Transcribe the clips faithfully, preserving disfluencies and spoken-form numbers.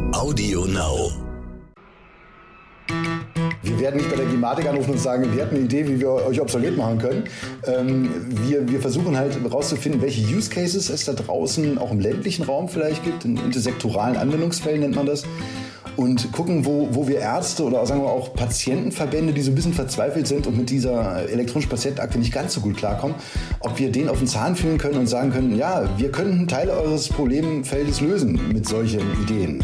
Audio Now. Wir werden nicht bei der Gematik anrufen und sagen, wir hatten eine Idee, wie wir euch obsolet machen können. Ähm, wir, wir versuchen halt herauszufinden, welche Use Cases es da draußen auch im ländlichen Raum vielleicht gibt, in intersektoralen Anwendungsfällen nennt man das. Und gucken, wo, wo wir Ärzte oder sagen wir auch Patientenverbände, die so ein bisschen verzweifelt sind und mit dieser elektronischen Patientenakte nicht ganz so gut klarkommen, ob wir denen auf den Zahn fühlen können und sagen können, ja, wir könnten Teile eures Problemfeldes lösen mit solchen Ideen.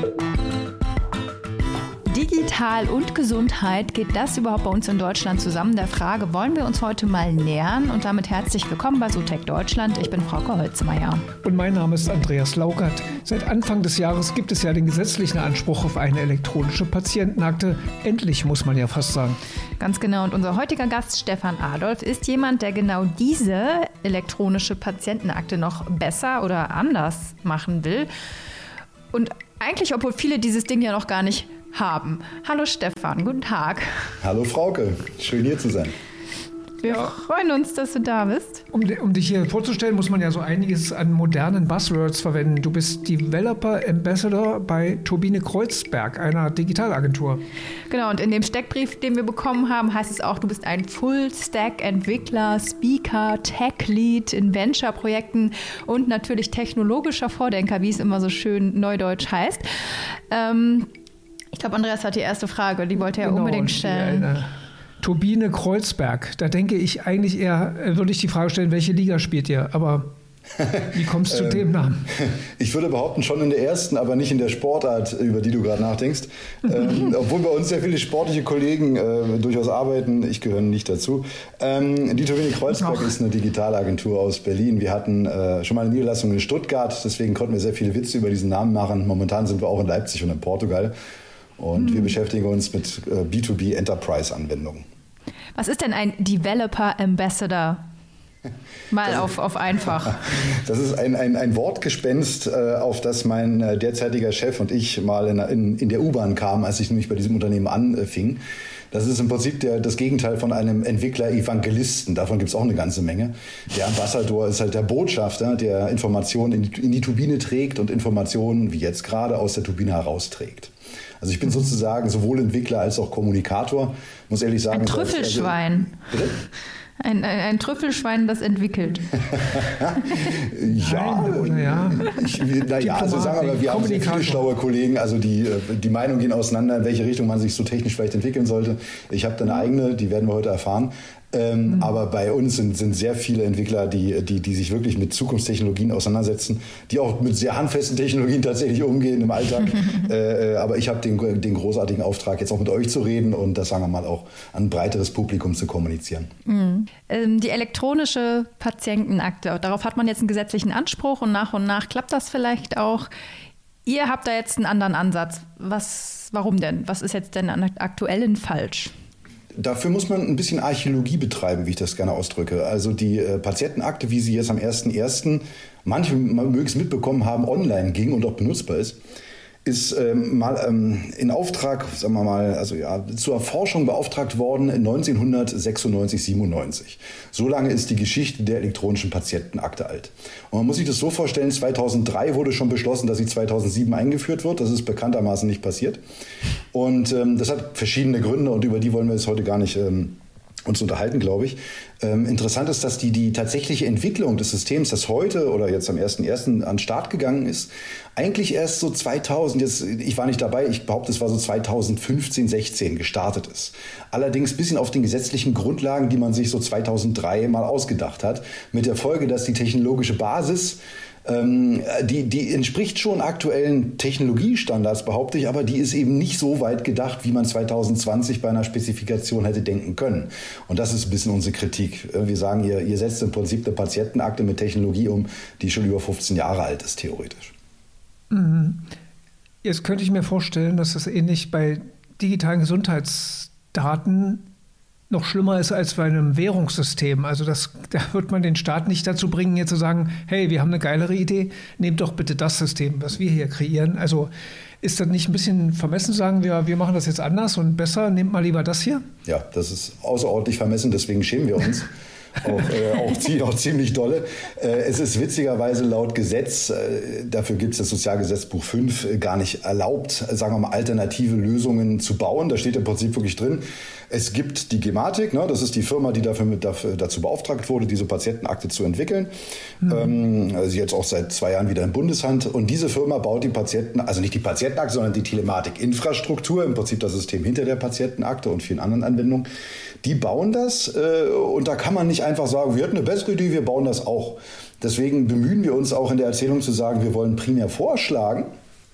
Digital und Gesundheit, geht das überhaupt bei uns in Deutschland zusammen? Der Frage wollen wir uns heute mal nähern und damit herzlich willkommen bei Sutech Deutschland. Ich bin Frauke Holzmeier. Und mein Name ist Andreas Laugert. Seit Anfang des Jahres gibt es ja den gesetzlichen Anspruch auf eine elektronische Patientenakte. Endlich, muss man ja fast sagen. Ganz genau. Und unser heutiger Gast Stefan Adolf ist jemand, der genau diese elektronische Patientenakte noch besser oder anders machen will. Und eigentlich, obwohl viele dieses Ding ja noch gar nicht haben. Hallo Stefan, guten Tag. Hallo Frauke, schön hier zu sein. Wir ja. freuen uns, dass du da bist. Um, um dich hier vorzustellen, muss man ja so einiges an modernen Buzzwords verwenden. Du bist Developer Ambassador bei Turbine Kreuzberg, einer Digitalagentur. Genau, und in dem Steckbrief, den wir bekommen haben, heißt es auch, du bist ein Full-Stack-Entwickler, Speaker, Tech-Lead in Venture-Projekten und natürlich technologischer Vordenker, wie es immer so schön neudeutsch heißt. Ähm, ich glaube, Andreas hat die erste Frage, die wollte er genau, unbedingt stellen. Eine Turbine Kreuzberg, da denke ich eigentlich eher, würde ich die Frage stellen, welche Liga spielt ihr? Aber wie kommst du zu dem Namen? Ich würde behaupten, schon in der ersten, aber nicht in der Sportart, über die du gerade nachdenkst. ähm, obwohl bei uns sehr viele sportliche Kollegen äh, durchaus arbeiten, ich gehöre nicht dazu. Ähm, die Turbine Kreuzberg Ach. ist eine Digitalagentur aus Berlin. Wir hatten äh, schon mal eine Niederlassung in Stuttgart, deswegen konnten wir sehr viele Witze über diesen Namen machen. Momentan sind wir auch in Leipzig und in Portugal. Und hm. wir beschäftigen uns mit äh, B zwei B Enterprise-Anwendungen. Was ist denn ein Developer Ambassador? Mal auf, auf einfach. Das ist ein, ein, ein Wortgespenst, äh, auf das mein äh, derzeitiger Chef und ich mal in, in, in der U-Bahn kamen, als ich nämlich bei diesem Unternehmen anfing. Das ist im Prinzip der, das Gegenteil von einem Entwickler-Evangelisten. Davon gibt es auch eine ganze Menge. Der Ambassador ist halt der Botschafter, der Informationen in die, in die Turbine trägt und Informationen, wie jetzt gerade, aus der Turbine herausträgt. Also ich bin sozusagen sowohl Entwickler als auch Kommunikator. Muss ehrlich sagen. Ein Trüffelschwein. Also, ein, ein, ein Trüffelschwein, das entwickelt. ja, ja. Ich, naja, also sagen wir mal, wir haben sehr viele schlaue Kollegen. Also die, die Meinungen gehen auseinander, in welche Richtung man sich so technisch vielleicht entwickeln sollte. Ich habe da eine eigene, die werden wir heute erfahren. Ähm, mhm. Aber bei uns sind, sind sehr viele Entwickler, die, die, die sich wirklich mit Zukunftstechnologien auseinandersetzen, die auch mit sehr handfesten Technologien tatsächlich umgehen im Alltag. äh, aber ich habe den, den großartigen Auftrag, jetzt auch mit euch zu reden und das, sagen wir mal, auch an ein breiteres Publikum zu kommunizieren. Mhm. Ähm, die elektronische Patientenakte, darauf hat man jetzt einen gesetzlichen Anspruch und nach und nach klappt das vielleicht auch. Ihr habt da jetzt einen anderen Ansatz. Was, warum denn? Was ist jetzt denn an aktuellen falsch? Dafür muss man ein bisschen Archäologie betreiben, wie ich das gerne ausdrücke. Also die äh, Patientenakte, wie sie jetzt am ersten ersten manche mögen es mitbekommen haben, online ging und auch benutzbar ist, ist ähm, mal ähm, in Auftrag, sagen wir mal, also ja, zur Erforschung beauftragt worden in neunzehnhundertsechsundneunzig, siebenundneunzig. So lange ist die Geschichte der elektronischen Patientenakte alt. Und man muss sich das so vorstellen, zweitausenddrei wurde schon beschlossen, dass sie zweitausendsieben eingeführt wird. Das ist bekanntermaßen nicht passiert. Und ähm, das hat verschiedene Gründe und über die wollen wir jetzt heute gar nicht ähm, uns unterhalten, glaube ich. Ähm, interessant ist, dass die, die tatsächliche Entwicklung des Systems, das heute oder jetzt am ersten ersten an den Start gegangen ist, eigentlich erst so zweitausend, jetzt, ich war nicht dabei, ich behaupte, es war so zweitausendfünfzehn, sechzehn gestartet ist. Allerdings ein bisschen auf den gesetzlichen Grundlagen, die man sich so zweitausenddrei mal ausgedacht hat, mit der Folge, dass die technologische Basis Ähm, die, die entspricht schon aktuellen Technologiestandards, behaupte ich, aber die ist eben nicht so weit gedacht, wie man zweitausendzwanzig bei einer Spezifikation hätte denken können. Und das ist ein bisschen unsere Kritik. Wir sagen, ihr, ihr setzt im Prinzip eine Patientenakte mit Technologie um, die schon über fünfzehn Jahre alt ist, theoretisch. Jetzt könnte ich mir vorstellen, dass das ähnlich bei digitalen Gesundheitsdaten noch schlimmer ist als bei einem Währungssystem. Also das, da wird man den Staat nicht dazu bringen, jetzt zu sagen, hey, wir haben eine geilere Idee, nehmt doch bitte das System, was wir hier kreieren. Also ist das nicht ein bisschen vermessen, sagen wir, wir machen das jetzt anders und besser, nehmt mal lieber das hier? Ja, das ist außerordentlich vermessen, deswegen schämen wir uns. Auch, äh, auch, auch ziemlich dolle. Äh, es ist witzigerweise laut Gesetz, äh, dafür gibt es das Sozialgesetzbuch fünf, äh, gar nicht erlaubt, sagen wir mal, alternative Lösungen zu bauen. Da steht im Prinzip wirklich drin, es gibt die Gematik, ne, das ist die Firma, die dafür, mit, dafür dazu beauftragt wurde, diese Patientenakte zu entwickeln. Mhm. Ähm, also jetzt auch seit zwei Jahren wieder in Bundeshand. Und diese Firma baut die Patienten, also nicht die Patientenakte, sondern die Telematikinfrastruktur, im Prinzip das System hinter der Patientenakte und vielen anderen Anwendungen. Die bauen das äh, und da kann man nicht einfach sagen, wir hatten eine bessere Idee, wir bauen das auch. Deswegen bemühen wir uns auch in der Erzählung zu sagen, wir wollen primär vorschlagen,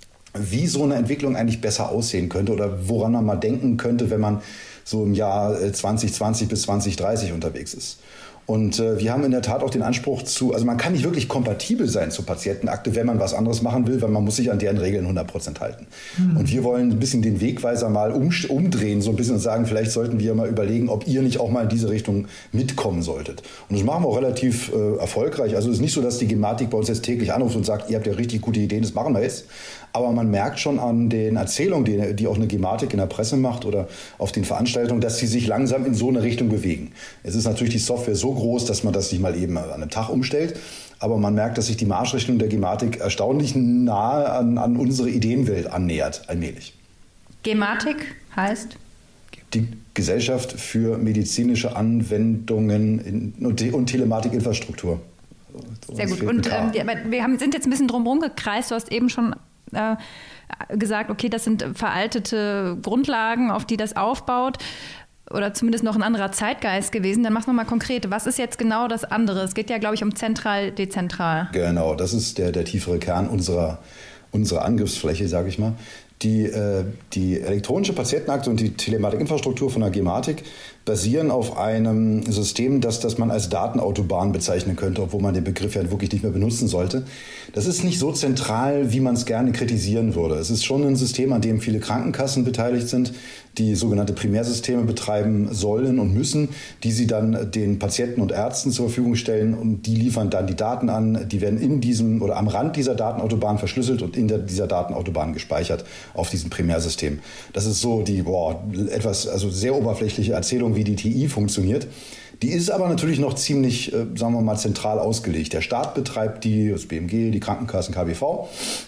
wie so eine Entwicklung eigentlich besser aussehen könnte oder woran man mal denken könnte, wenn man so im Jahr zwanzig zwanzig bis zwanzig dreißig unterwegs ist. Und äh, wir haben in der Tat auch den Anspruch zu, also man kann nicht wirklich kompatibel sein zur Patientenakte, wenn man was anderes machen will, weil man muss sich an deren Regeln hundert Prozent halten. Mhm. Und wir wollen ein bisschen den Wegweiser mal um, umdrehen, so ein bisschen und sagen, vielleicht sollten wir mal überlegen, ob ihr nicht auch mal in diese Richtung mitkommen solltet. Und das machen wir auch relativ äh, erfolgreich. Also es ist nicht so, dass die Gematik bei uns jetzt täglich anruft und sagt, ihr habt ja richtig gute Ideen, das machen wir jetzt. Aber man merkt schon an den Erzählungen, die, die auch eine Gematik in der Presse macht oder auf den Veranstaltungen, dass sie sich langsam in so eine Richtung bewegen. Es ist natürlich die Software so groß, dass man das nicht mal eben an einem Tag umstellt. Aber man merkt, dass sich die Marschrichtung der Gematik erstaunlich nahe an, an unsere Ideenwelt annähert, allmählich. Gematik heißt? Die Gesellschaft für medizinische Anwendungen in, und, und Telematikinfrastruktur. Sehr gut. Und ähm, wir haben, sind jetzt ein bisschen drumherum gekreist. Du hast eben schon äh, gesagt, okay, das sind veraltete Grundlagen, auf die das aufbaut. Oder zumindest noch ein anderer Zeitgeist gewesen. Dann mach noch mal konkret. Was ist jetzt genau das andere? Es geht ja, glaube ich, um zentral, dezentral. Genau, das ist der, der tiefere Kern unserer, unserer Angriffsfläche, sage ich mal. Die, äh, die elektronische Patientenakte und die Telematikinfrastruktur von der Gematik basieren auf einem System, das, das man als Datenautobahn bezeichnen könnte, obwohl man den Begriff ja wirklich nicht mehr benutzen sollte. Das ist nicht so zentral, wie man es gerne kritisieren würde. Es ist schon ein System, an dem viele Krankenkassen beteiligt sind, die sogenannte Primärsysteme betreiben sollen und müssen, die sie dann den Patienten und Ärzten zur Verfügung stellen und die liefern dann die Daten an. Die werden in diesem oder am Rand dieser Datenautobahn verschlüsselt und in der, dieser Datenautobahn gespeichert auf diesem Primärsystem. Das ist so die boah, etwas, also sehr oberflächliche Erzählung, wie die T I funktioniert. Die ist aber natürlich noch ziemlich, äh, sagen wir mal, zentral ausgelegt. Der Staat betreibt die, das B M G, die Krankenkassen, K B V.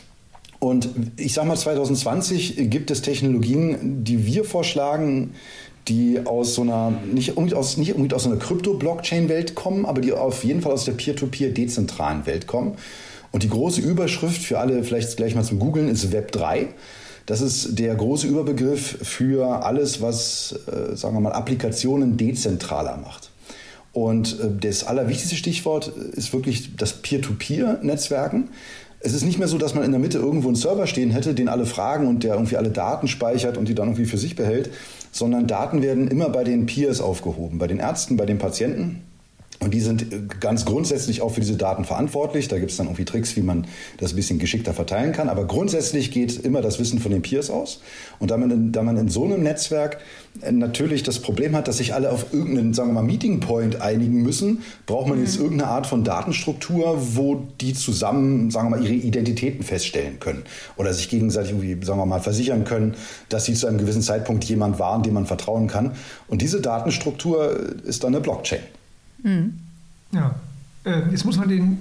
Und ich sage mal, zwanzig zwanzig gibt es Technologien, die wir vorschlagen, die aus so einer, nicht unbedingt aus, nicht unbedingt aus so einer Krypto-Blockchain-Welt kommen, aber die auf jeden Fall aus der Peer-to-Peer-dezentralen Welt kommen. Und die große Überschrift für alle, vielleicht gleich mal zum Googlen, ist Web drei. Das ist der große Überbegriff für alles, was, äh, sagen wir mal, Applikationen dezentraler macht. Und äh, das allerwichtigste Stichwort ist wirklich das Peer-to-Peer-Netzwerken. Es ist nicht mehr so, dass man in der Mitte irgendwo einen Server stehen hätte, den alle fragen und der irgendwie alle Daten speichert und die dann irgendwie für sich behält, sondern Daten werden immer bei den Peers aufgehoben, bei den Ärzten, bei den Patienten. Und die sind ganz grundsätzlich auch für diese Daten verantwortlich. Da gibt es dann irgendwie Tricks, wie man das ein bisschen geschickter verteilen kann. Aber grundsätzlich geht immer das Wissen von den Peers aus. Und da man in, da man in so einem Netzwerk natürlich das Problem hat, dass sich alle auf irgendeinen, sagen wir mal, Meeting Point einigen müssen, braucht man jetzt irgendeine Art von Datenstruktur, wo die zusammen, sagen wir mal, ihre Identitäten feststellen können. Oder sich gegenseitig irgendwie, sagen wir mal, versichern können, dass sie zu einem gewissen Zeitpunkt jemand waren, dem man vertrauen kann. Und diese Datenstruktur ist dann eine Blockchain. Mhm. Ja, äh, jetzt muss man den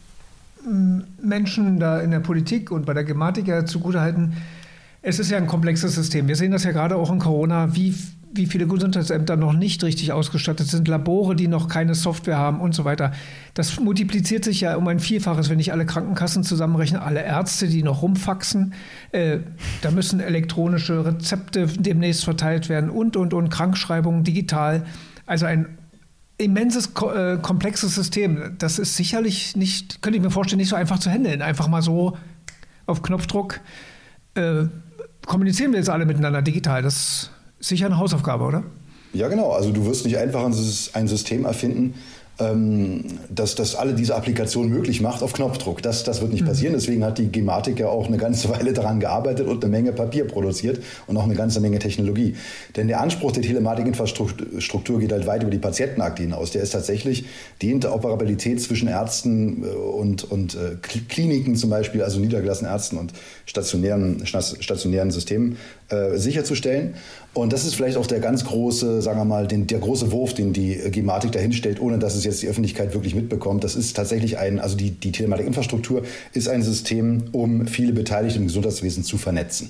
äh, Menschen da in der Politik und bei der Gematik ja zugutehalten, es ist ja ein komplexes System. Wir sehen das ja gerade auch in Corona, wie, wie viele Gesundheitsämter noch nicht richtig ausgestattet sind, Labore, die noch keine Software haben und so weiter. Das multipliziert sich ja um ein Vielfaches, wenn ich alle Krankenkassen zusammenrechne, alle Ärzte, die noch rumfaxen. Äh, da müssen elektronische Rezepte demnächst verteilt werden und, und, und, Krankschreibungen digital. Also ein immenses, äh, komplexes System. Das ist sicherlich nicht, könnte ich mir vorstellen, nicht so einfach zu handeln. Einfach mal so auf Knopfdruck äh, kommunizieren wir jetzt alle miteinander digital. Das ist sicher eine Hausaufgabe, oder? Ja, genau. Also du wirst nicht einfach ein System erfinden, ähm, dass das alle diese Applikationen möglich macht auf Knopfdruck. Das, das wird nicht mhm. passieren. Deswegen hat die Gematik ja auch eine ganze Weile daran gearbeitet und eine Menge Papier produziert und auch eine ganze Menge Technologie. Denn der Anspruch der Telematikinfrastruktur geht halt weit über die Patientenakte hinaus. Der ist tatsächlich die Interoperabilität zwischen Ärzten und, und äh, Kliniken zum Beispiel, also niedergelassenen Ärzten und stationären, stationären Systemen äh, sicherzustellen. Und das ist vielleicht auch der ganz große, sagen wir mal, den, der große Wurf, den die Gematik dahin stellt, ohne dass es es jetzt die Öffentlichkeit wirklich mitbekommt. Das ist tatsächlich ein, also die, die Telematikinfrastruktur ist ein System, um viele Beteiligte im Gesundheitswesen zu vernetzen.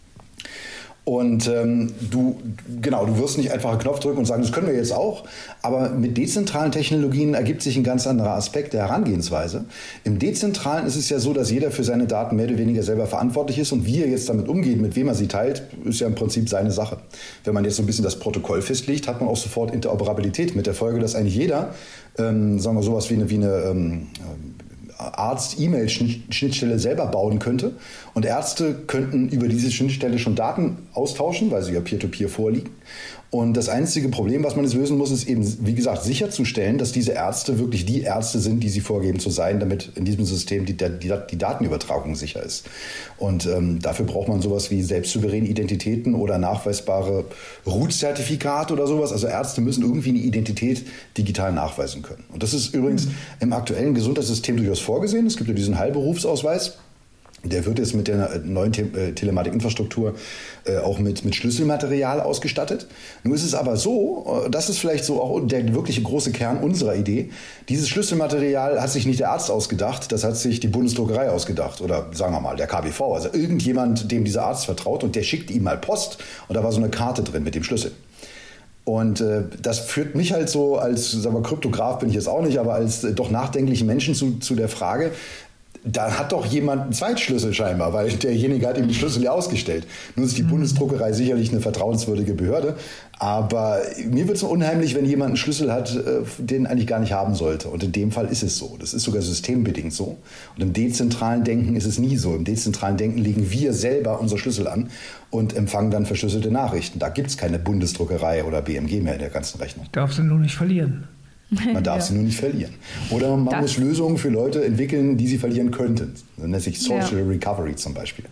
Und ähm, du, genau, du wirst nicht einfach einen Knopf drücken und sagen, das können wir jetzt auch. Aber mit dezentralen Technologien ergibt sich ein ganz anderer Aspekt der Herangehensweise. Im Dezentralen ist es ja so, dass jeder für seine Daten mehr oder weniger selber verantwortlich ist. Und wie er jetzt damit umgeht, mit wem er sie teilt, ist ja im Prinzip seine Sache. Wenn man jetzt so ein bisschen das Protokoll festlegt, hat man auch sofort Interoperabilität mit der Folge, dass eigentlich jeder, ähm, sagen wir sowas wie eine, wie eine ähm, Arzt-E-Mail-Schnittstelle selber bauen könnte. Und Ärzte könnten über diese Schnittstelle schon Daten austauschen, weil sie ja Peer-to-Peer vorliegen. Und das einzige Problem, was man jetzt lösen muss, ist eben, wie gesagt, sicherzustellen, dass diese Ärzte wirklich die Ärzte sind, die sie vorgeben zu sein, damit in diesem System die, die, die Datenübertragung sicher ist. Und ähm, dafür braucht man sowas wie selbstsouveräne Identitäten oder nachweisbare Root-Zertifikate oder sowas. Also Ärzte müssen irgendwie eine Identität digital nachweisen können. Und das ist übrigens im aktuellen Gesundheitssystem durchaus vorgesehen. Es gibt ja diesen Heilberufsausweis. Der wird jetzt mit der neuen Te- Telematikinfrastruktur äh, auch mit, mit Schlüsselmaterial ausgestattet. Nun ist es aber so, das ist vielleicht so auch der wirkliche große Kern unserer Idee. Dieses Schlüsselmaterial hat sich nicht der Arzt ausgedacht, das hat sich die Bundesdruckerei ausgedacht oder sagen wir mal der K B V, also irgendjemand, dem dieser Arzt vertraut, und der schickt ihm mal Post und da war so eine Karte drin mit dem Schlüssel. Und äh, das führt mich halt so als, sagen wir, Kryptograf bin ich jetzt auch nicht, aber als äh, doch nachdenklichen Menschen zu, zu der Frage, da hat doch jemand einen Zweitschlüssel scheinbar, weil derjenige hat ihm den Schlüssel ja ausgestellt. Nun ist die mhm. Bundesdruckerei sicherlich eine vertrauenswürdige Behörde, aber mir wird es unheimlich, wenn jemand einen Schlüssel hat, den eigentlich gar nicht haben sollte. Und in dem Fall ist es so. Das ist sogar systembedingt so. Und im dezentralen Denken ist es nie so. Im dezentralen Denken legen wir selber unsere Schlüssel an und empfangen dann verschlüsselte Nachrichten. Da gibt es keine Bundesdruckerei oder B M G mehr in der ganzen Rechnung. Darfst du nur nicht verlieren. Man darf ja. sie nur nicht verlieren. Oder man das muss Lösungen für Leute entwickeln, die sie verlieren könnten. Das nennt sich Social ja. Recovery zum Beispiel.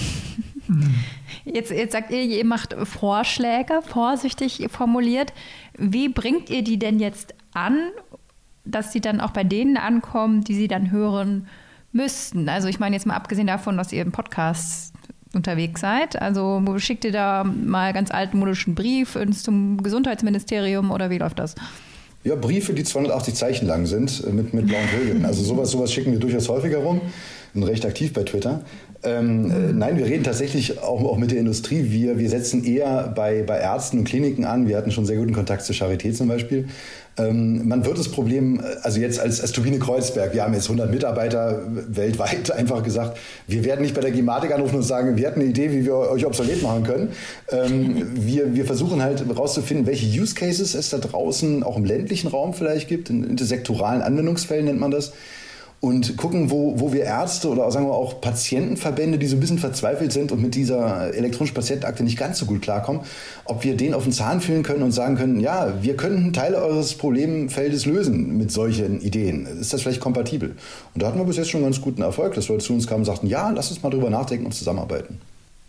Jetzt, jetzt sagt ihr, ihr macht Vorschläge, vorsichtig formuliert. Wie bringt ihr die denn jetzt an, dass sie dann auch bei denen ankommen, die sie dann hören müssten? Also ich meine jetzt mal abgesehen davon, dass ihr im Podcast unterwegs seid. Also schickt ihr da mal ganz altmodischen Brief ins, zum Gesundheitsministerium oder wie läuft das? Ja, Briefe, die zweihundertachtzig Zeichen lang sind, mit, mit blauen Vögeln. Also sowas, sowas schicken wir durchaus häufiger rum. Bin recht aktiv bei Twitter. Ähm, äh, nein, wir reden tatsächlich auch, auch mit der Industrie. Wir, wir setzen eher bei, bei Ärzten und Kliniken an. Wir hatten schon sehr guten Kontakt zur Charité zum Beispiel. Ähm, man wird das Problem, also jetzt als, als Turbine Kreuzberg, wir haben jetzt hundert Mitarbeiter weltweit, einfach gesagt, wir werden nicht bei der Gematik anrufen und sagen, wir hatten eine Idee, wie wir euch obsolet machen können. Ähm, wir, wir versuchen halt herauszufinden, welche Use Cases es da draußen auch im ländlichen Raum vielleicht gibt, in intersektoralen Anwendungsfällen nennt man das. Und gucken, wo, wo wir Ärzte oder sagen wir auch Patientenverbände, die so ein bisschen verzweifelt sind und mit dieser elektronischen Patientenakte nicht ganz so gut klarkommen, ob wir denen auf den Zahn fühlen können und sagen können, ja, wir könnten Teile eures Problemfeldes lösen mit solchen Ideen. Ist das vielleicht kompatibel? Und da hatten wir bis jetzt schon ganz guten Erfolg, dass Leute zu uns kamen und sagten, ja, lass uns mal drüber nachdenken und zusammenarbeiten.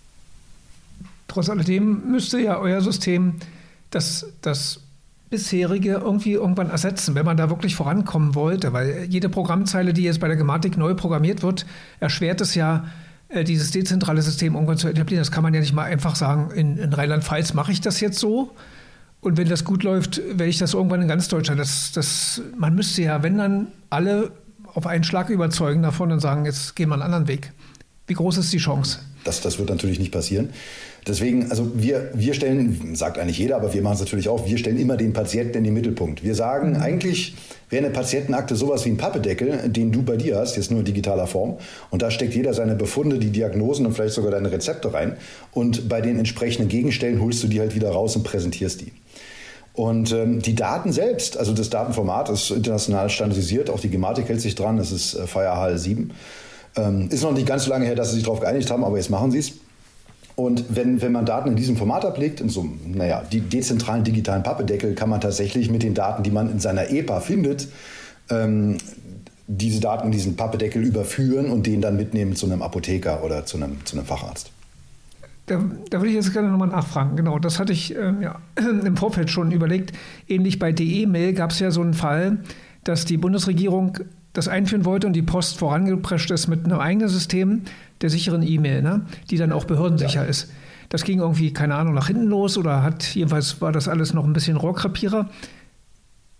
Trotz alledem müsste ja euer System das, das bisherige irgendwie irgendwann ersetzen, wenn man da wirklich vorankommen wollte, weil jede Programmzeile, die jetzt bei der Gematik neu programmiert wird, erschwert es ja, dieses dezentrale System irgendwann zu etablieren. Das kann man ja nicht mal einfach sagen, in, in Rheinland-Pfalz mache ich das jetzt so und wenn das gut läuft, werde ich das irgendwann in ganz Deutschland. Das, das, man müsste ja, wenn dann alle auf einen Schlag überzeugen davon und sagen, jetzt gehen wir einen anderen Weg. Wie groß ist die Chance? Das, das wird natürlich nicht passieren. Deswegen, also wir, wir stellen, sagt eigentlich jeder, aber wir machen es natürlich auch, wir stellen immer den Patienten in den Mittelpunkt. Wir sagen, mhm. eigentlich wäre eine Patientenakte sowas wie ein Pappedeckel, den du bei dir hast, jetzt nur in digitaler Form. Und da steckt jeder seine Befunde, die Diagnosen und vielleicht sogar deine Rezepte rein. Und bei den entsprechenden Gegenstellen holst du die halt wieder raus und präsentierst die. Und ähm, die Daten selbst, also das Datenformat ist international standardisiert, auch die Gematik hält sich dran, das ist äh, F I R H L sieben. Ähm, ist noch nicht ganz so lange her, dass sie sich darauf geeinigt haben, aber jetzt machen sie es. Und wenn, wenn man Daten in diesem Format ablegt, in so einem, naja, die dezentralen digitalen Pappedeckel, kann man tatsächlich mit den Daten, die man in seiner E P A findet, ähm, diese Daten in diesen Pappedeckel überführen und den dann mitnehmen zu einem Apotheker oder zu einem, zu einem Facharzt. Da, da würde ich jetzt gerne nochmal nachfragen. Genau, das hatte ich ähm, ja, im Vorfeld schon überlegt. Ähnlich bei D E-Mail gab es ja so einen Fall, dass die Bundesregierung das einführen wollte und die Post vorangeprescht ist mit einem eigenen System der sicheren E-Mail, ne? Die dann auch behördensicher ja. ist. Das ging irgendwie, keine Ahnung, nach hinten los oder hat, jedenfalls war das alles noch ein bisschen Rohrkrepierer.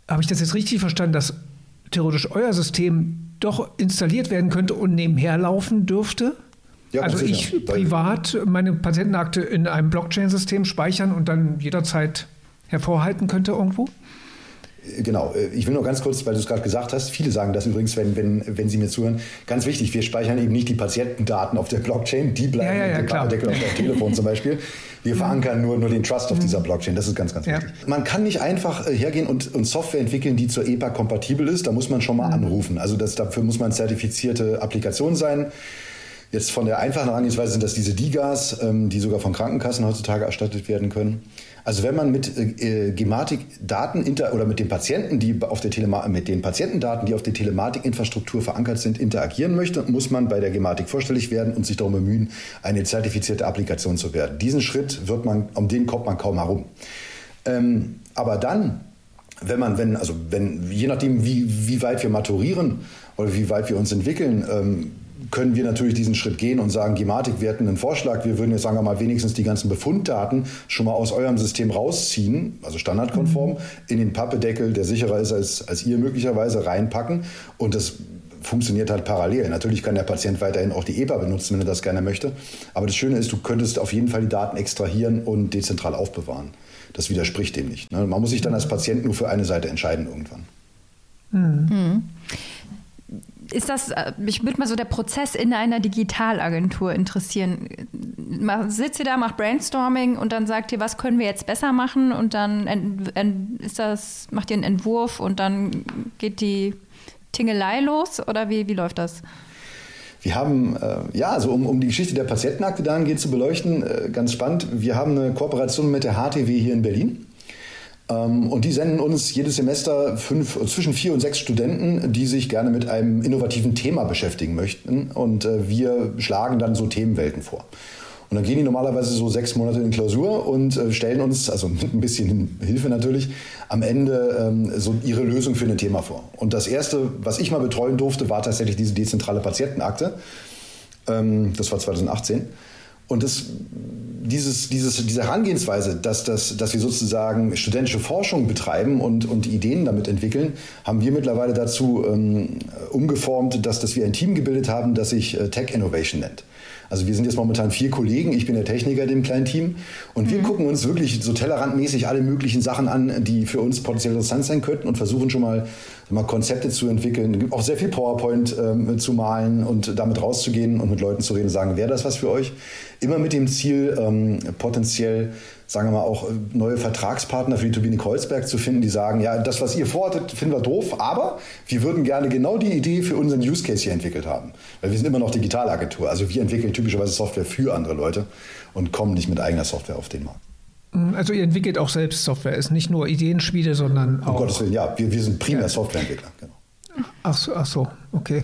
habe ich das jetzt richtig verstanden, dass theoretisch euer System doch installiert werden könnte und nebenher laufen dürfte? Ja, also ich sicher. privat meine Patientenakte in einem Blockchain-System speichern und dann jederzeit hervorhalten könnte irgendwo? Genau, ich will nur ganz kurz, weil du es gerade gesagt hast, viele sagen das übrigens, wenn, wenn, wenn sie mir zuhören, ganz wichtig, wir speichern eben nicht die Patientendaten auf der Blockchain, die bleiben ja, ja, ja, mit dem Pappendeckel auf dem Telefon zum Beispiel. Wir verankern nur, nur den Trust auf dieser Blockchain, das ist ganz, ganz wichtig. Ja. Man kann nicht einfach hergehen und, und Software entwickeln, die zur E P A kompatibel ist, da muss man schon mal anrufen. Also das, dafür muss man zertifizierte Applikation sein. Jetzt von der einfachen Herangehensweise sind das diese D I G As, ähm, die sogar von Krankenkassen heutzutage erstattet werden können. Also wenn man mit äh, Gematik-Daten inter oder mit den Patienten, die auf der Telema- mit den Patientendaten, die auf der Telematikinfrastruktur verankert sind, interagieren möchte, muss man bei der Gematik vorstellig werden und sich darum bemühen, eine zertifizierte Applikation zu werden. Diesen Schritt wird man, um den kommt man kaum herum. Ähm, aber dann, wenn man, wenn, also wenn, je nachdem, wie, wie weit wir maturieren oder wie weit wir uns entwickeln, ähm, können wir natürlich diesen Schritt gehen und sagen, Gematik, wir hätten einen Vorschlag, wir würden jetzt, sagen wir mal, wenigstens die ganzen Befunddaten schon mal aus eurem System rausziehen, also standardkonform, mhm. in den Pappedeckel, der sicherer ist als, als ihr möglicherweise, reinpacken und das funktioniert halt parallel. Natürlich kann der Patient weiterhin auch die E P A benutzen, wenn er das gerne möchte, aber das Schöne ist, du könntest auf jeden Fall die Daten extrahieren und dezentral aufbewahren. Das widerspricht dem nicht. Man muss sich dann als Patient nur für eine Seite entscheiden irgendwann. Mhm. Ist das, mich würde mal so der Prozess in einer Digitalagentur interessieren. Man sitzt ihr da, macht Brainstorming und dann sagt ihr, was können wir jetzt besser machen und dann ent, ent, ist das, macht ihr einen Entwurf und dann geht die Tingelei los oder wie, wie läuft das? Wir haben, äh, ja, also um, um die Geschichte der Patientenakte dahingehend zu beleuchten, äh, ganz spannend, wir haben eine Kooperation mit der H T W hier in Berlin. Und die senden uns jedes Semester fünf, zwischen vier und sechs Studenten, die sich gerne mit einem innovativen Thema beschäftigen möchten. Und wir schlagen dann so Themenwelten vor. Und dann gehen die normalerweise so sechs Monate in Klausur und stellen uns, also mit ein bisschen Hilfe natürlich, am Ende so ihre Lösung für ein Thema vor. Und das Erste, was ich mal betreuen durfte, war tatsächlich diese dezentrale Patientenakte. Das war zweitausendachtzehn. Und das, dieses, dieses, diese Herangehensweise, dass, dass, dass wir sozusagen studentische Forschung betreiben und, und Ideen damit entwickeln, haben wir mittlerweile dazu ähm, umgeformt, dass, dass wir ein Team gebildet haben, das sich äh, Tech Innovation nennt. Also wir sind jetzt momentan vier Kollegen, ich bin der Techniker in dem kleinen Team und wir mhm. gucken uns wirklich so tellerrandmäßig alle möglichen Sachen an, die für uns potenziell interessant sein könnten und versuchen schon mal, mal Konzepte zu entwickeln, auch sehr viel PowerPoint ähm, zu malen und damit rauszugehen und mit Leuten zu reden und sagen, wäre das was für euch? Immer mit dem Ziel, ähm, potenziell, sagen wir mal, auch neue Vertragspartner für die Turbine Kreuzberg zu finden, die sagen, ja, das, was ihr vorhattet, finden wir doof, aber wir würden gerne genau die Idee für unseren Use Case hier entwickelt haben. Weil wir sind immer noch Digitalagentur, also wir entwickeln typischerweise Software für andere Leute und kommen nicht mit eigener Software auf den Markt. Also ihr entwickelt auch selbst Software, ist nicht nur Ideenschmiede, sondern auch... Um Gottes Willen, ja, wir, wir sind primär ja. Softwareentwickler, genau. Ach so, ach so, okay.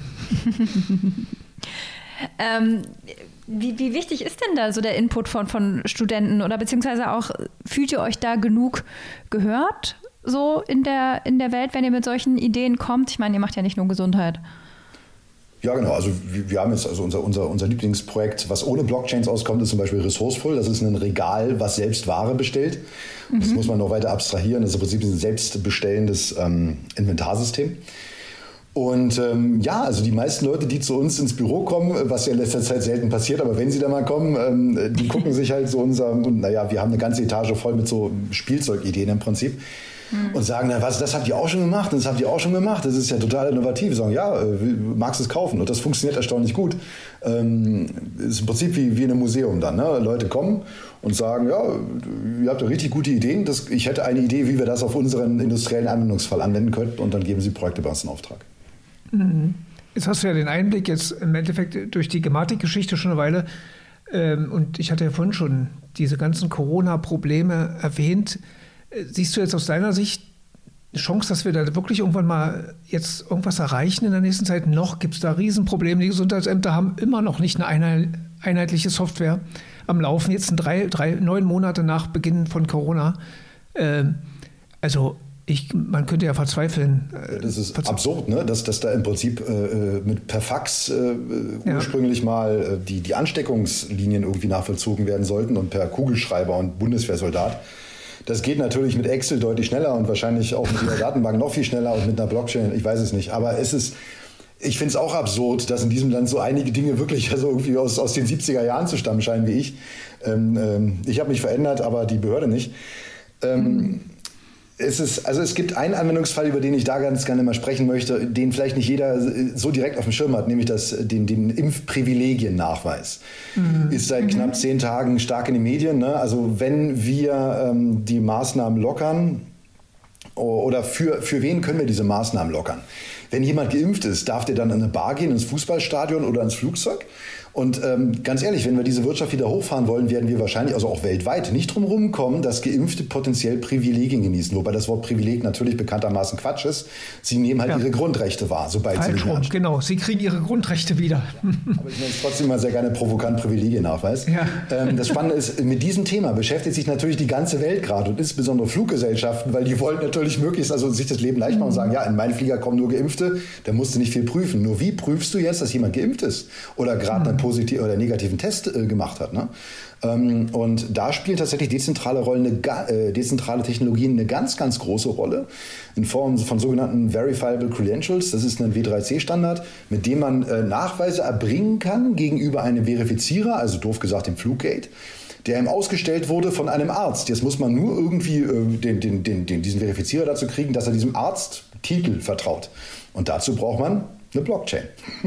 ähm, wie, wie wichtig ist denn da so der Input von, von Studenten oder beziehungsweise auch, fühlt ihr euch da genug gehört so in der, in der Welt, wenn ihr mit solchen Ideen kommt? Ich meine, ihr macht ja nicht nur Gesundheit. Ja, genau. Also wir, wir haben jetzt also unser, unser, unser Lieblingsprojekt, was ohne Blockchains auskommt, ist zum Beispiel Resourceful. Das ist ein Regal, was selbst Ware bestellt. Mhm. Das muss man noch weiter abstrahieren. Das ist im Prinzip ein selbstbestellendes ähm, Inventarsystem. Und ähm, ja, also die meisten Leute, die zu uns ins Büro kommen, was ja in letzter Zeit selten passiert, aber wenn sie da mal kommen, ähm, die gucken sich halt so unser, und naja, wir haben eine ganze Etage voll mit so Spielzeugideen im Prinzip. Und sagen dann, was, das habt ihr auch schon gemacht, das habt ihr auch schon gemacht, das ist ja total innovativ. Wir sagen, ja, magst du es kaufen? Und das funktioniert erstaunlich gut. Ähm, ist im Prinzip wie, wie in einem Museum dann. Ne? Leute kommen und sagen, ja, ihr habt ja richtig gute Ideen. Das, ich hätte eine Idee, wie wir das auf unseren industriellen Anwendungsfall anwenden könnten. Und dann geben sie Projekte bei uns in Auftrag. Jetzt hast du ja den Einblick jetzt im Endeffekt durch die Gematik-Geschichte schon eine Weile. Ähm, und ich hatte ja vorhin schon diese ganzen Corona-Probleme erwähnt. Siehst du jetzt aus deiner Sicht eine Chance, dass wir da wirklich irgendwann mal jetzt irgendwas erreichen in der nächsten Zeit? Noch gibt es da Riesenprobleme. Die Gesundheitsämter haben immer noch nicht eine einheitliche Software am Laufen. Jetzt sind drei, drei, neun Monate nach Beginn von Corona. Ähm, also ich, man könnte ja verzweifeln. Das ist Verzwe- absurd, ne? dass, dass da im Prinzip äh, mit per Fax äh, ursprünglich ja. mal äh, die, die Ansteckungslinien irgendwie nachvollzogen werden sollten und per Kugelschreiber und Bundeswehrsoldat. Das geht natürlich mit Excel deutlich schneller und wahrscheinlich auch mit der Datenbank noch viel schneller und mit einer Blockchain, ich weiß es nicht. Aber es ist, ich finde es auch absurd, dass in diesem Land so einige Dinge wirklich also irgendwie aus, aus den siebziger Jahren zu stammen scheinen wie ich. Ähm, ähm, ich habe mich verändert, aber die Behörde nicht. Ähm, mhm. Es ist, also es gibt einen Anwendungsfall, über den ich da ganz gerne mal sprechen möchte, den vielleicht nicht jeder so direkt auf dem Schirm hat, nämlich das, den, den Impfprivilegiennachweis. Mhm. Ist seit mhm. knapp zehn Tagen stark in den Medien. Ne? Also wenn wir ähm, die Maßnahmen lockern, oder für, für wen können wir diese Maßnahmen lockern? Wenn jemand geimpft ist, darf der dann in eine Bar gehen, ins Fußballstadion oder ins Flugzeug? Und ähm, ganz ehrlich, wenn wir diese Wirtschaft wieder hochfahren wollen, werden wir wahrscheinlich, also auch weltweit, nicht drum rumkommen, dass Geimpfte potenziell Privilegien genießen. Wobei das Wort Privileg natürlich bekanntermaßen Quatsch ist. Sie nehmen halt ja. ihre Grundrechte wahr, sobald Falsch sie nicht rum, genau. Sie kriegen ihre Grundrechte wieder. Aber ich nenne es trotzdem mal sehr gerne provokant Privilegiennachweis. Ja. Ähm, das Spannende ist, mit diesem Thema beschäftigt sich natürlich die ganze Welt gerade und insbesondere Fluggesellschaften, weil die wollen natürlich möglichst, also sich das Leben leicht machen und sagen, ja, in meinen Flieger kommen nur Geimpfte, da musst du nicht viel prüfen. Nur wie prüfst du jetzt, dass jemand geimpft ist? Oder gerade einen positiven oder negativen Test äh, gemacht hat. Ne? Ähm, und da spielen tatsächlich dezentrale Rollen, eine, äh, dezentrale Technologien eine ganz, ganz große Rolle in Form von sogenannten Verifiable Credentials. Das ist ein W drei C Standard, mit dem man äh, Nachweise erbringen kann gegenüber einem Verifizierer, also doof gesagt dem Fluggate, der ihm ausgestellt wurde von einem Arzt. Jetzt muss man nur irgendwie äh, den, den, den, den, diesen Verifizierer dazu kriegen, dass er diesem Arzt Titel vertraut. Und dazu braucht man eine Blockchain.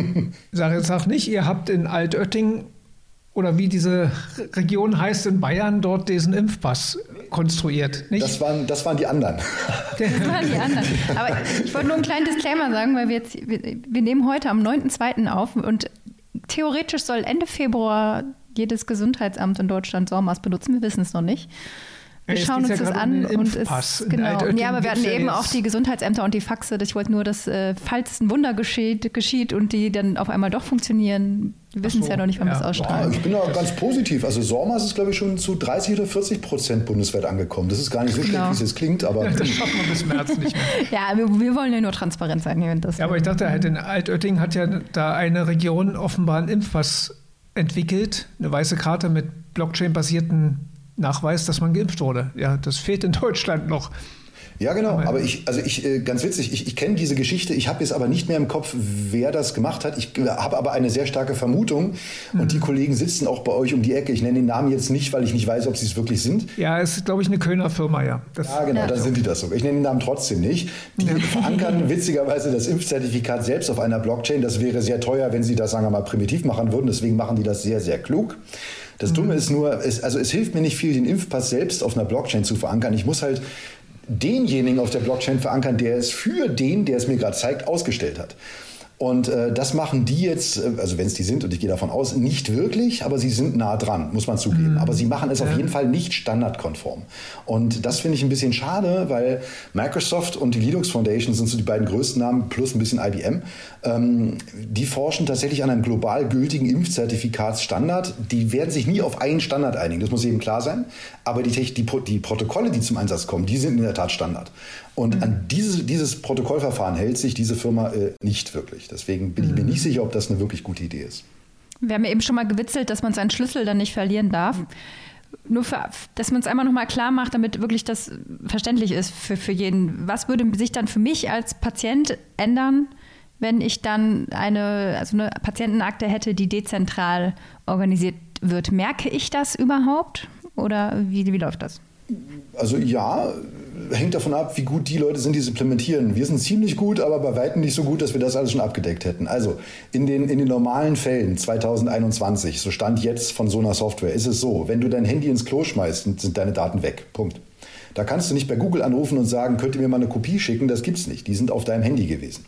Sag jetzt auch nicht, ihr habt in Altötting oder wie diese Region heißt in Bayern dort diesen Impfpass konstruiert, nicht? Das waren, das waren die anderen. Das waren die anderen. Aber ich wollte nur einen kleinen Disclaimer sagen, weil wir jetzt, wir, wir nehmen heute am neunten zweiten auf und theoretisch soll Ende Februar jedes Gesundheitsamt in Deutschland SORMAS benutzen. Wir wissen es noch nicht. Wir schauen uns ja das an und es, genau. Ja, aber wir hatten eben auch die Gesundheitsämter und die Faxe. Ich wollte nur, dass äh, falls ein Wunder geschieht, geschieht und die dann auf einmal doch funktionieren, wir wissen so, es ja noch nicht, wann wir es ja. ausstrahlen. Ja, ich bin da ganz positiv. Also SORMAS ist, glaube ich, schon zu dreißig oder vierzig Prozent bundesweit angekommen. Das ist gar nicht so genau. schlecht, wie es jetzt klingt. Aber ja, das schaffen wir bis März nicht mehr. Ja, wir, wir wollen ja nur transparent sein. Das ja, aber ich dachte halt, in Altötting hat ja da eine Region offenbar einen Impfpass entwickelt, eine weiße Karte mit Blockchain-basierten Nachweis, dass man geimpft wurde. Ja, das fehlt in Deutschland noch. Ja, genau. Aber ich, also ich, ganz witzig, ich, ich kenne diese Geschichte, ich habe jetzt aber nicht mehr im Kopf, wer das gemacht hat. Ich habe aber eine sehr starke Vermutung. Und mhm. die Kollegen sitzen auch bei euch um die Ecke. Ich nenne den Namen jetzt nicht, weil ich nicht weiß, ob sie es wirklich sind. Ja, es ist, glaube ich, eine Kölner Firma, ja. Das ja, genau, ja. dann sind die das so. Ich nenne den Namen trotzdem nicht. Die ja. verankern witzigerweise das Impfzertifikat selbst auf einer Blockchain. Das wäre sehr teuer, wenn sie das, sagen wir mal, primitiv machen würden. Deswegen machen die das sehr, sehr klug. Das Dumme ist nur, es, also es hilft mir nicht viel, den Impfpass selbst auf einer Blockchain zu verankern. Ich muss halt denjenigen auf der Blockchain verankern, der es für den, der es mir gerade zeigt, ausgestellt hat. Und äh, das machen die jetzt, also wenn es die sind, und ich gehe davon aus, nicht wirklich, aber sie sind nah dran, muss man zugeben. Mhm. Aber sie machen es ja. auf jeden Fall nicht standardkonform. Und das finde ich ein bisschen schade, weil Microsoft und die Linux Foundation sind so die beiden größten Namen, plus ein bisschen I B M. Ähm, die forschen tatsächlich an einem global gültigen Impfzertifikatsstandard. Die werden sich nie auf einen Standard einigen, das muss eben klar sein. Aber die, die, die Protokolle, die zum Einsatz kommen, die sind in der Tat Standard. Und mhm. an dieses, dieses Protokollverfahren hält sich diese Firma äh, nicht wirklich. Deswegen bin ich mir nicht sicher, ob das eine wirklich gute Idee ist. Wir haben ja eben schon mal gewitzelt, dass man seinen Schlüssel dann nicht verlieren darf. Nur, für, dass man es einmal noch mal klar macht, damit wirklich das verständlich ist für, für jeden. Was würde sich dann für mich als Patient ändern, wenn ich dann eine, also eine Patientenakte hätte, die dezentral organisiert wird? Merke ich das überhaupt oder wie, wie läuft das? Also ja, hängt davon ab, wie gut die Leute sind, die es implementieren. Wir sind ziemlich gut, aber bei weitem nicht so gut, dass wir das alles schon abgedeckt hätten. Also in den, in den normalen Fällen zwanzig einundzwanzig, so Stand jetzt von so einer Software, ist es so, wenn du dein Handy ins Klo schmeißt, sind deine Daten weg. Punkt. Da kannst du nicht bei Google anrufen und sagen, könnt ihr mir mal eine Kopie schicken? Das gibt's nicht. Die sind auf deinem Handy gewesen.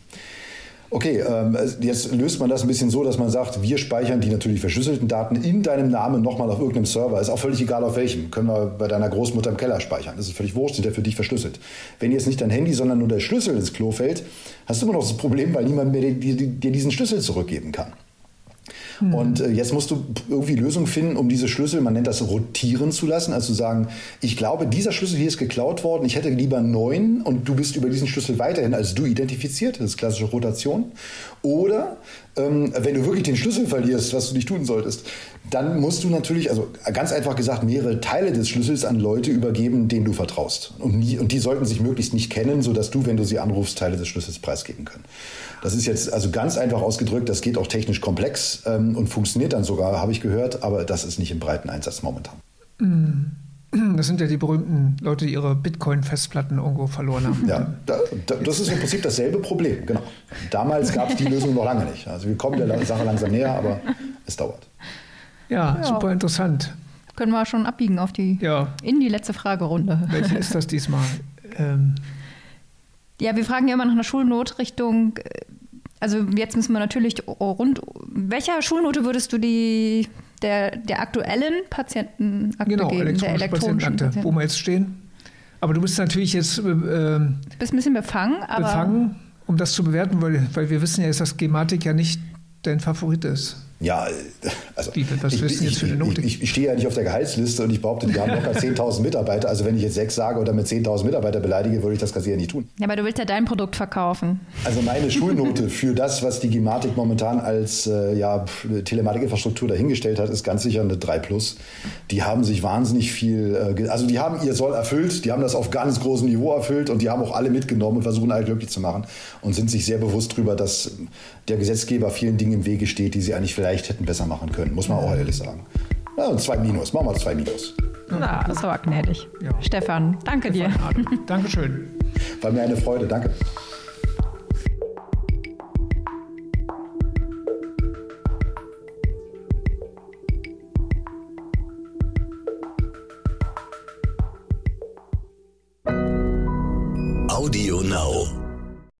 Okay, ähm, jetzt löst man das ein bisschen so, dass man sagt, wir speichern die natürlich verschlüsselten Daten in deinem Namen nochmal auf irgendeinem Server. Ist auch völlig egal auf welchem. Können wir bei deiner Großmutter im Keller speichern. Das ist völlig wurscht, sind ja für dich verschlüsselt. Wenn jetzt nicht dein Handy, sondern nur der Schlüssel ins Klo fällt, hast du immer noch das Problem, weil niemand mehr dir, dir diesen Schlüssel zurückgeben kann. Mhm. Und äh, jetzt musst du irgendwie Lösungen finden, um diese Schlüssel, man nennt das rotieren zu lassen, also zu sagen, ich glaube, dieser Schlüssel hier ist geklaut worden, ich hätte lieber einen neuen und du bist über diesen Schlüssel weiterhin als du identifiziert, das ist klassische Rotation. Oder ähm, wenn du wirklich den Schlüssel verlierst, was du nicht tun solltest, dann musst du natürlich, also ganz einfach gesagt, mehrere Teile des Schlüssels an Leute übergeben, denen du vertraust. Und, nie, und die sollten sich möglichst nicht kennen, sodass du, wenn du sie anrufst, Teile des Schlüssels preisgeben können. Das ist jetzt also ganz einfach ausgedrückt, das geht auch technisch komplex ähm, und funktioniert dann sogar, habe ich gehört, aber das ist nicht im breiten Einsatz momentan. Das sind ja die berühmten Leute, die ihre Bitcoin-Festplatten irgendwo verloren haben. Ja, da, da, das ist im Prinzip dasselbe Problem, genau. Damals gab es die Lösung noch lange nicht. Also wir kommen der Sache langsam näher, aber es dauert. Ja, ja. Super interessant. Können wir schon abbiegen auf die, ja. in die letzte Fragerunde. Welche ist das diesmal? Ähm Ja, wir fragen ja immer nach einer Schulnotrichtung. Also jetzt müssen wir natürlich rund. Welcher Schulnote würdest du die der, der aktuellen Patientenakte genau, geben? Der elektronischen Patientenakte, wo wir jetzt stehen. Aber du bist natürlich jetzt. Äh, du bist ein bisschen befangen, aber. Befangen, um das zu bewerten, weil, weil wir wissen ja, dass Gematik ja nicht dein Favorit ist. Ja, also Wie, was ich, wissen ich, jetzt für eine Note? Ich, ich stehe ja nicht auf der Gehaltsliste und ich behaupte, die haben locker zehntausend Mitarbeiter. Also wenn ich jetzt sechs sage oder mit zehntausend Mitarbeiter beleidige, würde ich das Kassier nicht tun. Ja, aber du willst ja dein Produkt verkaufen. Also meine Schulnote für das, was die Gematik momentan als äh, ja, Telematikinfrastruktur dahingestellt hat, ist ganz sicher eine drei plus. Die haben sich wahnsinnig viel, äh, also die haben ihr Soll erfüllt, die haben das auf ganz großem Niveau erfüllt und die haben auch alle mitgenommen und versuchen alle glücklich zu machen und sind sich sehr bewusst darüber, dass der Gesetzgeber vielen Dingen im Wege steht, die sie eigentlich vielleicht hätten besser machen können, muss man auch ehrlich sagen. Ja, und zwei Minus, machen wir zwei Minus. Na, das war gnädig. Ja. Stefan, danke Stefan dir. Adel. Dankeschön. War mir eine Freude, danke. Audio Now.